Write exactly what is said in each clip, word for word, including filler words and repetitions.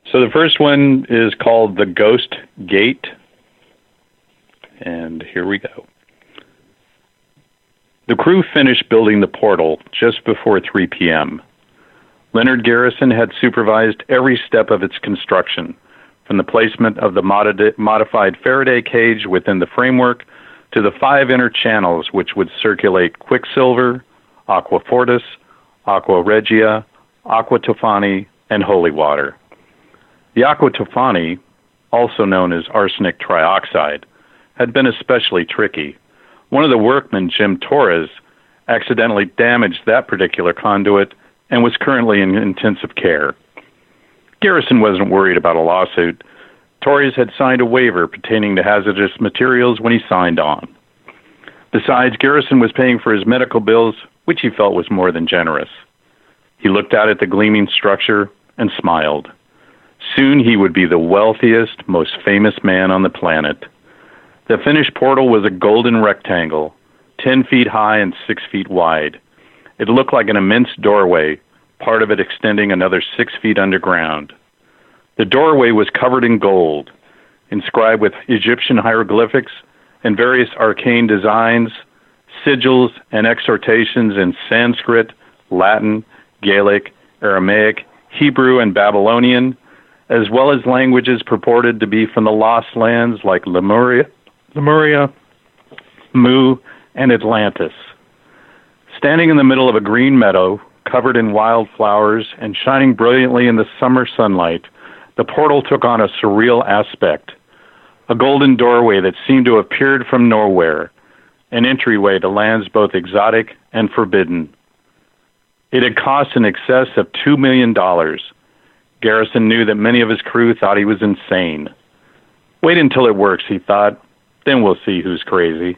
So the first one is called the Ghost Gate, and here we go. The crew finished building the portal just before three p.m. Leonard Garrison had supervised every step of its construction, from the placement of the mod- modified Faraday cage within the framework to the five inner channels which would circulate Quicksilver, Aqua Fortis, Aqua Regia, Aqua Tofani, and holy water. The Aqua Tofani, also known as arsenic trioxide, had been especially tricky. One of the workmen, Jim Torres, accidentally damaged that particular conduit and was currently in intensive care. Garrison wasn't worried about a lawsuit. Torres had signed a waiver pertaining to hazardous materials when he signed on. Besides, Garrison was paying for his medical bills, which he felt was more than generous. He looked out at the gleaming structure and smiled. Soon he would be the wealthiest, most famous man on the planet. The finished portal was a golden rectangle, ten feet high and six feet wide. It looked like an immense doorway, part of it extending another six feet underground. The doorway was covered in gold, inscribed with Egyptian hieroglyphics and various arcane designs, sigils, and exhortations in Sanskrit, Latin, Gaelic, Aramaic, Hebrew, and Babylonian, as well as languages purported to be from the lost lands like Lemuria, Lemuria, Mu, and Atlantis. Standing in the middle of a green meadow, covered in wildflowers and shining brilliantly in the summer sunlight, the portal took on a surreal aspect. A golden doorway that seemed to have appeared from nowhere, an entryway to lands both exotic and forbidden. It had cost in excess of two million dollars. Garrison knew that many of his crew thought he was insane. Wait until it works, he thought. Then we'll see who's crazy.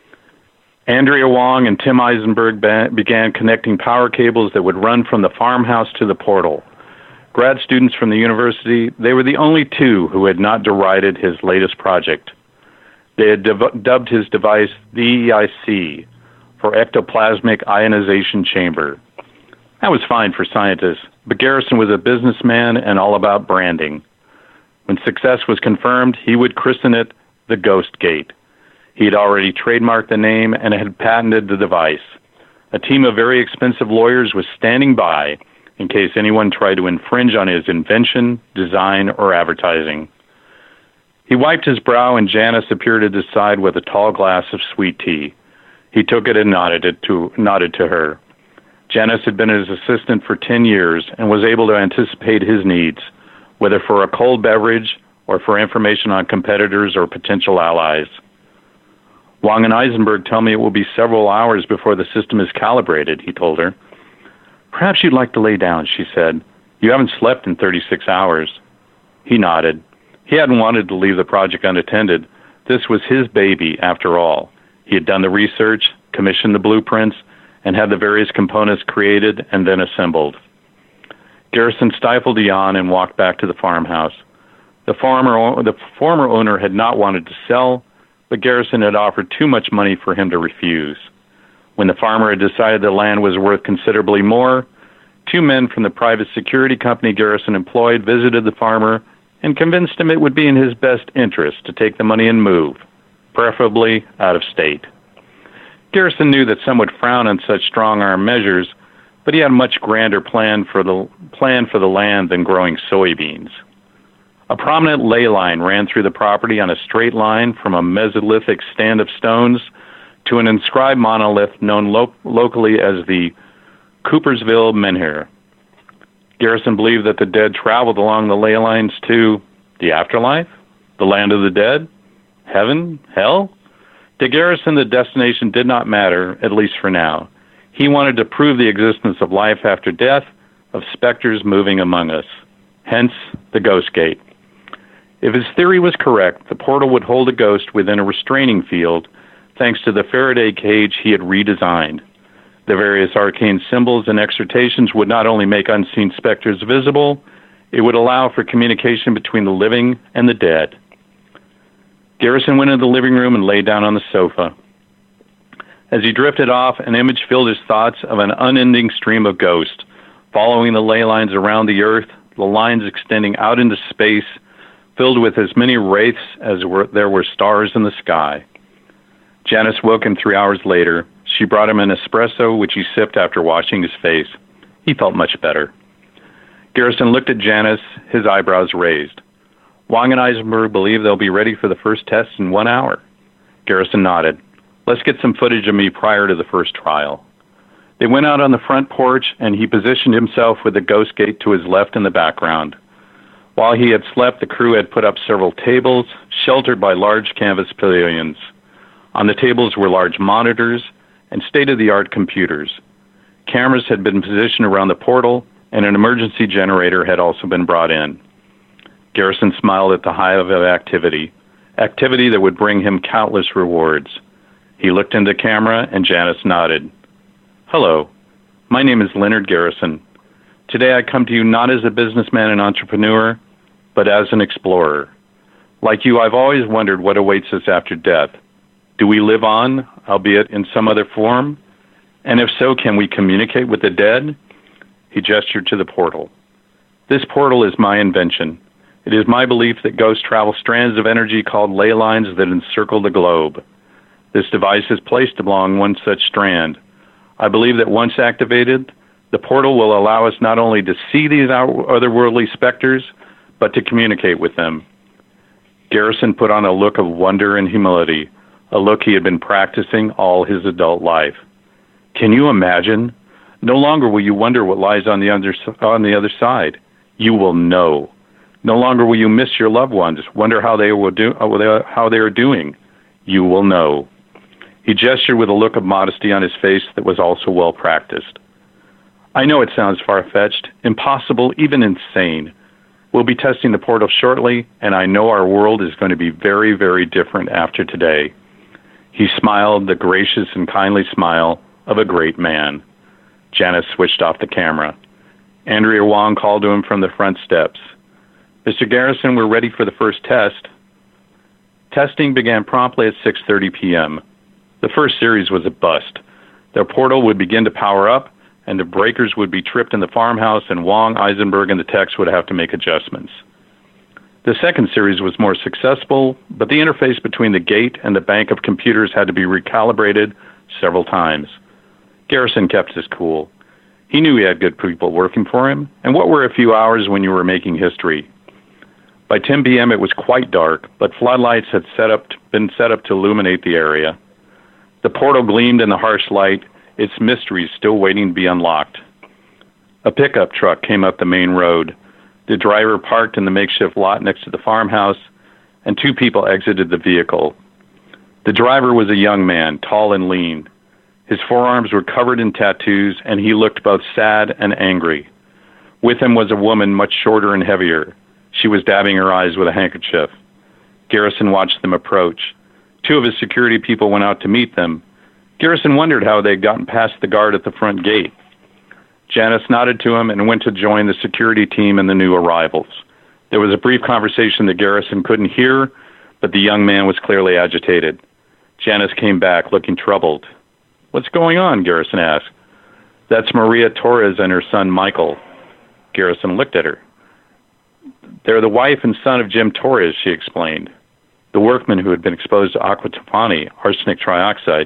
Andrea Wong and Tim Eisenberg ba- began connecting power cables that would run from the farmhouse to the portal. Grad students from the university, they were the only two who had not derided his latest project. They had div- dubbed his device the E I C, for Ectoplasmic Ionization Chamber. That was fine for scientists, but Garrison was a businessman and all about branding. When success was confirmed, he would christen it the Ghost Gate. He had already trademarked the name and had patented the device. A team of very expensive lawyers was standing by in case anyone tried to infringe on his invention, design, or advertising. He wiped his brow and Janice appeared at his side with a tall glass of sweet tea. He took it and nodded, it to, nodded to her. Janice had been his assistant for ten years and was able to anticipate his needs, whether for a cold beverage or for information on competitors or potential allies. Wong and Eisenberg tell me it will be several hours before the system is calibrated, he told her. Perhaps you'd like to lay down, she said. You haven't slept in thirty-six hours. He nodded. He hadn't wanted to leave the project unattended. This was his baby, after all. He had done the research, commissioned the blueprints, and had the various components created and then assembled. Garrison stifled a yawn and walked back to the farmhouse. The farmer, the former owner had not wanted to sell, but Garrison had offered too much money for him to refuse. When the farmer had decided the land was worth considerably more, two men from the private security company Garrison employed visited the farmer and convinced him it would be in his best interest to take the money and move, preferably out of state. Garrison knew that some would frown on such strong-arm measures, but he had a much grander plan for the plan for the land than growing soybeans. A prominent ley line ran through the property on a straight line from a Mesolithic stand of stones to an inscribed monolith known lo- locally as the Coopersville Menhir. Garrison believed that the dead traveled along the ley lines to the afterlife, the land of the dead, heaven, hell. To Garrison, the destination did not matter, at least for now. He wanted to prove the existence of life after death, of specters moving among us. Hence, the Ghost Gate. If his theory was correct, the portal would hold a ghost within a restraining field, thanks to the Faraday cage he had redesigned. The various arcane symbols and exhortations would not only make unseen specters visible, it would allow for communication between the living and the dead. Garrison went into the living room and lay down on the sofa. As he drifted off, an image filled his thoughts of an unending stream of ghosts, following the ley lines around the earth, the lines extending out into space, filled with as many wraiths as were, there were stars in the sky. Janice woke him three hours later. She brought him an espresso, which he sipped after washing his face. He felt much better. Garrison looked at Janice, his eyebrows raised. Wong and Eisenberg believe they'll be ready for the first test in one hour. Garrison nodded. Let's get some footage of me prior to the first trial. They went out on the front porch, and he positioned himself with the ghost gate to his left in the background. While he had slept, the crew had put up several tables, sheltered by large canvas pavilions. On the tables were large monitors and state-of-the-art computers. Cameras had been positioned around the portal, and an emergency generator had also been brought in. Garrison smiled at the hive of activity, activity that would bring him countless rewards. He looked into the camera, and Janice nodded. Hello, my name is Leonard Garrison. Today I come to you not as a businessman and entrepreneur, but as an explorer. Like you, I've always wondered what awaits us after death. Do we live on, albeit in some other form? And if so, can we communicate with the dead? He gestured to the portal. This portal is my invention. It is my belief that ghosts travel strands of energy called ley lines that encircle the globe. This device is placed along one such strand. I believe that once activated, the portal will allow us not only to see these otherworldly specters, but to communicate with them. Garrison put on a look of wonder and humility, a look he had been practicing all his adult life. Can you imagine? No longer will you wonder what lies on the other, on the other side. You will know. No longer will you miss your loved ones, wonder how they will do, how they are doing. You will know. He gestured with a look of modesty on his face that was also well practiced. I know it sounds far-fetched, impossible, even insane. We'll be testing the portal shortly, and I know our world is going to be very, very different after today. He smiled the gracious and kindly smile of a great man. Janice switched off the camera. Andrea Wong called to him from the front steps. Mister Garrison, we're ready for the first test. Testing began promptly at six thirty p.m. The first series was a bust. Their portal would begin to power up, and the breakers would be tripped in the farmhouse, and Wong, Eisenberg, and the techs would have to make adjustments. The second series was more successful, but the interface between the gate and the bank of computers had to be recalibrated several times. Garrison kept his cool. He knew he had good people working for him, and what were a few hours when you were making history? By ten p.m. it was quite dark, but floodlights had set up, been set up to illuminate the area. The portal gleamed in the harsh light, its mysteries still waiting to be unlocked. A pickup truck came up the main road. The driver parked in the makeshift lot next to the farmhouse, and two people exited the vehicle. The driver was a young man, tall and lean. His forearms were covered in tattoos, and he looked both sad and angry. With him was a woman much shorter and heavier. She was dabbing her eyes with a handkerchief. Garrison watched them approach. Two of his security people went out to meet them. Garrison wondered how they had gotten past the guard at the front gate. Janice nodded to him and went to join the security team and the new arrivals. There was a brief conversation that Garrison couldn't hear, but the young man was clearly agitated. Janice came back, looking troubled. What's going on? Garrison asked. That's Maria Torres and her son, Michael. Garrison looked at her. They're the wife and son of Jim Torres, she explained. The workman who had been exposed to aquatopani, arsenic trioxide.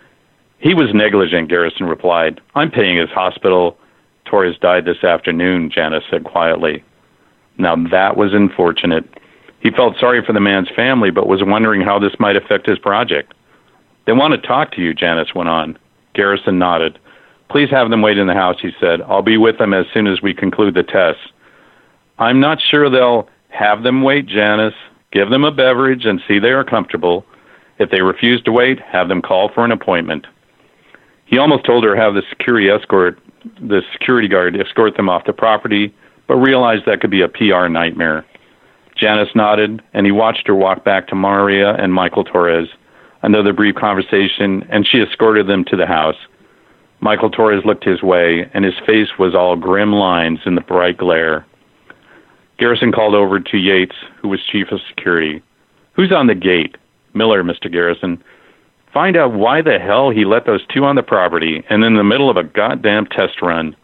He was negligent, Garrison replied. I'm paying his hospital. Torres died this afternoon, Janice said quietly. Now that was unfortunate. He felt sorry for the man's family, but was wondering how this might affect his project. They want to talk to you, Janice went on. Garrison nodded. Please have them wait in the house, he said. I'll be with them as soon as we conclude the test. I'm not sure they'll have them wait, Janice. Give them a beverage and see they are comfortable. If they refuse to wait, have them call for an appointment. He almost told her to have the security escort, the security guard escort them off the property, but realized that could be a P R nightmare. Janice nodded, and he watched her walk back to Maria and Michael Torres. Another brief conversation, and she escorted them to the house. Michael Torres looked his way, and his face was all grim lines in the bright glare. Garrison called over to Yates, who was chief of security. Who's on the gate? Miller, Mister Garrison. Find out why the hell he let those two on the property and in the middle of a goddamn test run.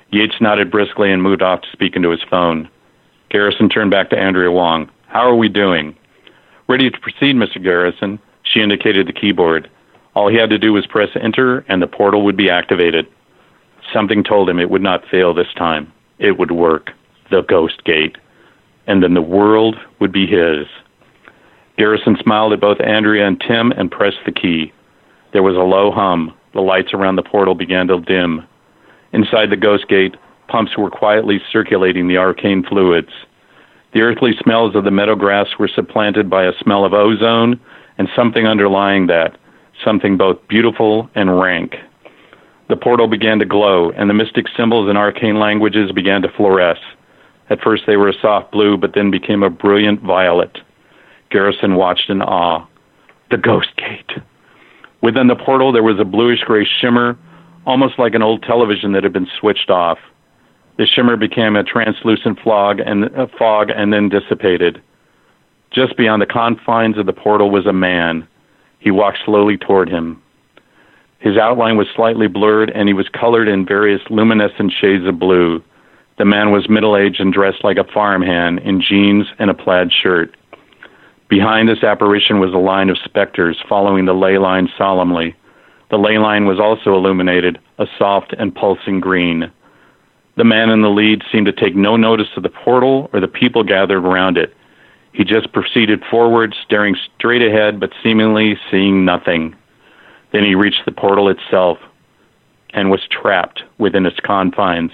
Yates nodded briskly and moved off to speak into his phone. Garrison turned back to Andrea Wong. How are we doing? Ready to proceed, Mister Garrison. She indicated the keyboard. All he had to do was press enter, and the portal would be activated. Something told him it would not fail this time. It would work. The Ghost Gate. And then the world would be his. Garrison smiled at both Andrea and Tim and pressed the key. There was a low hum. The lights around the portal began to dim. Inside the Ghost Gate, pumps were quietly circulating the arcane fluids. The earthly smells of the meadow grass were supplanted by a smell of ozone and something underlying that, something both beautiful and rank. The portal began to glow, and the mystic symbols and arcane languages began to fluoresce. At first they were a soft blue, but then became a brilliant violet. Garrison watched in awe. The Ghost Gate. Within the portal there was a bluish-gray shimmer, almost like an old television that had been switched off. The shimmer became a translucent fog and, uh, fog and then dissipated. Just beyond the confines of the portal was a man. He walked slowly toward him. His outline was slightly blurred, and he was colored in various luminescent shades of blue. The man was middle-aged and dressed like a farmhand in jeans and a plaid shirt. Behind this apparition was a line of specters following the ley line solemnly. The ley line was also illuminated, a soft and pulsing green. The man in the lead seemed to take no notice of the portal or the people gathered around it. He just proceeded forward, staring straight ahead, but seemingly seeing nothing. Then he reached the portal itself and was trapped within its confines.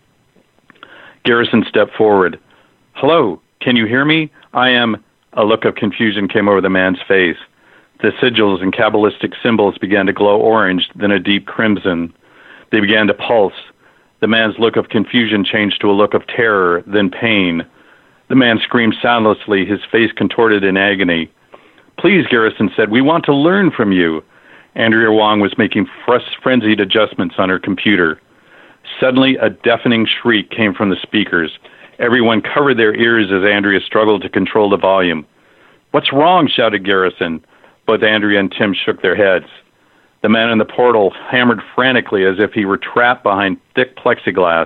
Garrison stepped forward. Hello, can you hear me? I am... A look of confusion came over the man's face. The sigils and Kabbalistic symbols began to glow orange, then a deep crimson. They began to pulse. The man's look of confusion changed to a look of terror, then pain. The man screamed soundlessly, his face contorted in agony. Please, Garrison said, we want to learn from you. Andrea Wong was making frenzied adjustments on her computer. Suddenly, a deafening shriek came from the speakers. Everyone covered their ears as Andrea struggled to control the volume. What's wrong? Shouted Garrison. Both Andrea and Tim shook their heads. The man in the portal hammered frantically as if he were trapped behind thick plexiglass.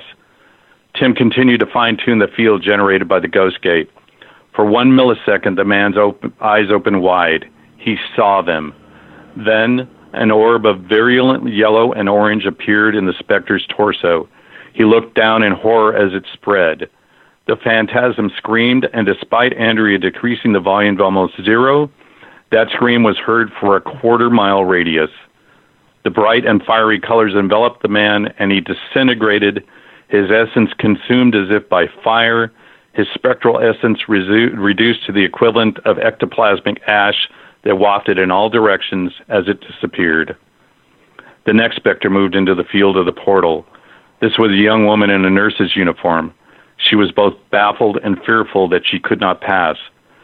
Tim continued to fine-tune the field generated by the Ghost Gate. For one millisecond, the man's open, eyes opened wide. He saw them. Then, an orb of virulent yellow and orange appeared in the specter's torso. He looked down in horror as it spread. The phantasm screamed, and despite Andrea decreasing the volume to almost zero, that scream was heard for a quarter-mile radius. The bright and fiery colors enveloped the man, and he disintegrated, his essence consumed as if by fire, his spectral essence resu- reduced to the equivalent of ectoplasmic ash that wafted in all directions as it disappeared. The next specter moved into the field of the portal. This was a young woman in a nurse's uniform. She was both baffled and fearful that she could not pass.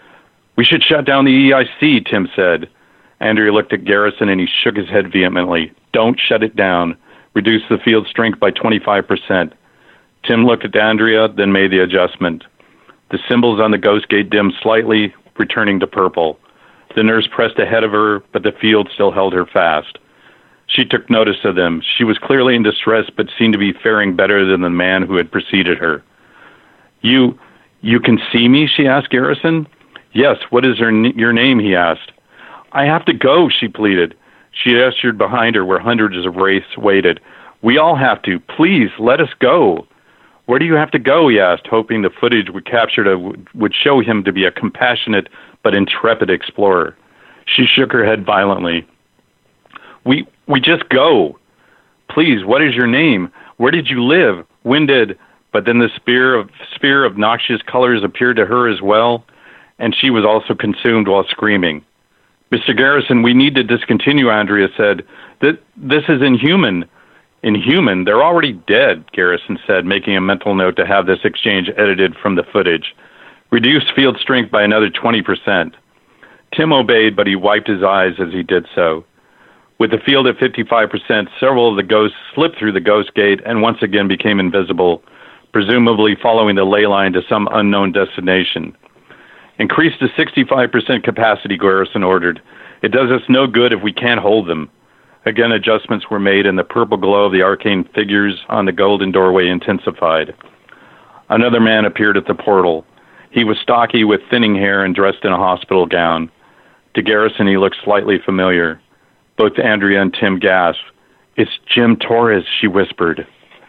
We should shut down the E I C, Tim said. Andrea looked at Garrison and he shook his head vehemently. Don't shut it down. Reduce the field strength by twenty-five percent. Tim looked at Andrea, then made the adjustment. The symbols on the Ghost Gate dimmed slightly, returning to purple. The nurse pressed ahead of her, but the field still held her fast. She took notice of them. She was clearly in distress, but seemed to be faring better than the man who had preceded her. You, you can see me? She asked Garrison. Yes, what is her, your name? He asked. I have to go, she pleaded. She gestured behind her where hundreds of wraiths waited. We all have to. Please, let us go. Where do you have to go? He asked, hoping the footage we captured would show him to be a compassionate but intrepid explorer. She shook her head violently. We, we just go. Please, what is your name? Where did you live? When did... But then the sphere of, sphere of noxious colors appeared to her as well, and she was also consumed while screaming. Mister Garrison, we need to discontinue, Andrea said. That this is inhuman. Inhuman? They're already dead, Garrison said, making a mental note to have this exchange edited from the footage. Reduce field strength by another twenty percent. Tim obeyed, but he wiped his eyes as he did so. With the field at fifty-five percent, several of the ghosts slipped through the Ghost Gate and once again became invisible, presumably following the ley line to some unknown destination. Increase to sixty-five percent capacity, Garrison ordered. It does us no good if we can't hold them. Again, adjustments were made, and the purple glow of the arcane figures on the golden doorway intensified. Another man appeared at the portal. He was stocky with thinning hair and dressed in a hospital gown. To Garrison, he looked slightly familiar. Both Andrea and Tim gasped. "It's Jim Torres," she whispered.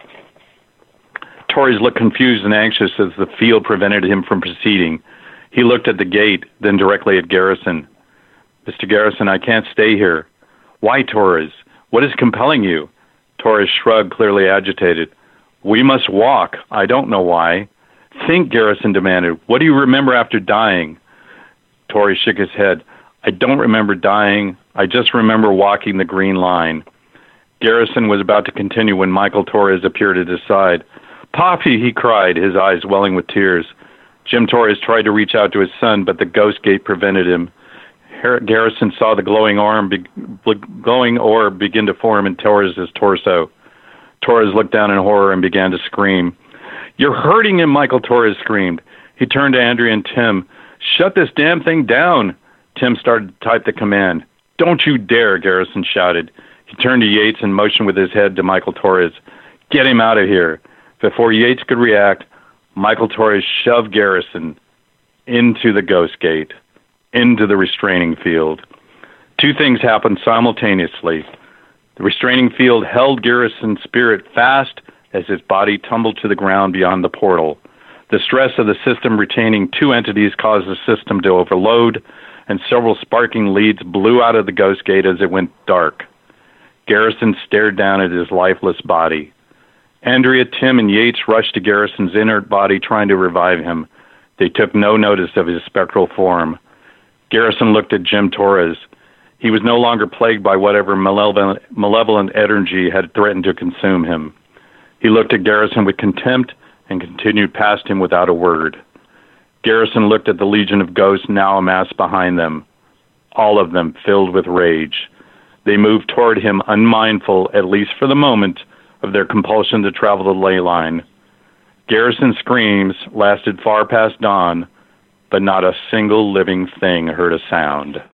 Torres looked confused and anxious as the field prevented him from proceeding. He looked at the gate, then directly at Garrison. "Mister Garrison, I can't stay here." "Why, Torres? What is compelling you?" Torres shrugged, clearly agitated. "We must walk. I don't know why." "Think," Garrison demanded. "What do you remember after dying?" Torres shook his head. "I don't remember dying. I just remember walking the green line." Garrison was about to continue when Michael Torres appeared at his side. "Poppy," he cried, his eyes welling with tears. Jim Torres tried to reach out to his son, but the ghost gate prevented him. Garrison saw the glowing arm, be, glowing orb begin to form in Torres' torso. Torres looked down in horror and began to scream. "You're hurting him," Michael Torres screamed. He turned to Andrea and Tim. "Shut this damn thing down." Tim started to type the command. "Don't you dare," Garrison shouted. He turned to Yates and motioned with his head to Michael Torres. "Get him out of here." Before Yates could react, Michael Torres shoved Garrison into the ghost gate, into the restraining field. Two things happened simultaneously. The restraining field held Garrison's spirit fast as his body tumbled to the ground beyond the portal. The stress of the system retaining two entities caused the system to overload, and several sparking leads blew out of the ghost gate as it went dark. Garrison stared down at his lifeless body. Andrea, Tim, and Yates rushed to Garrison's inert body, trying to revive him. They took no notice of his spectral form. Garrison looked at Jim Torres. He was no longer plagued by whatever malevolent, malevolent energy had threatened to consume him. He looked at Garrison with contempt and continued past him without a word. Garrison looked at the legion of ghosts now amassed behind them, all of them filled with rage. They moved toward him unmindful, at least for the moment, of their compulsion to travel the ley line. Garrison's screams lasted far past dawn, but not a single living thing heard a sound.